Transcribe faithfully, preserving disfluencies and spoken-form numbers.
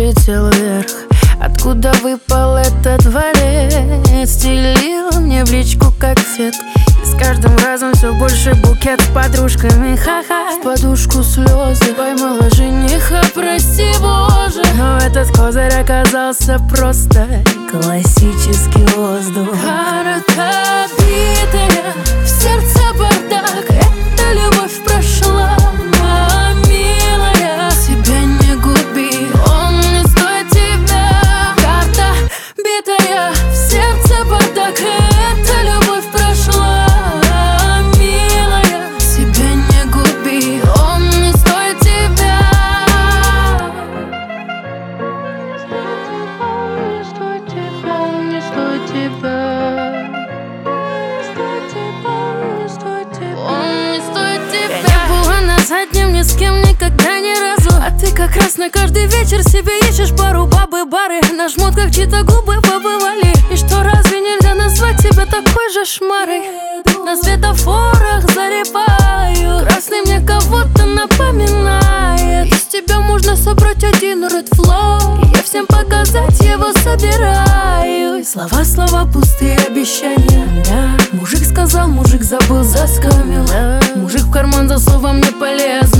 взлетел вверх. Откуда выпал этот дворец? Стелила мне в личку как сетка. И с каждым разом все больше букет с подружками. Ха-ха, в подушку слезы. Поймала жениха, прости боже. Но этот козырь оказался просто классический воздух. Карта битая, в сердце бардак. Эта любовь прошла, моя милая. Себя не губи, он не стоит тебя. Карта битая, в сердце бардак. Эта любовь прошла, милая. Себя не губи, он не стоит тебя. Не стоит тебя, не стоит тебя. Задним ни с кем никогда ни разу. А ты как раз на каждый вечер себе ищешь пару бабы бары. На жмут как чьи-то губы побывали. И что, разве нельзя назвать тебя такой же шмарой? На светофорах залипаю. Красный мне кого-то напоминает. Из тебя можно собрать один red flow. И я всем показать его собираю. Слова, слова, пустые обещания, да. Мужик сказал, мужик забыл, заскамил. Мужик в карман за словом не полез.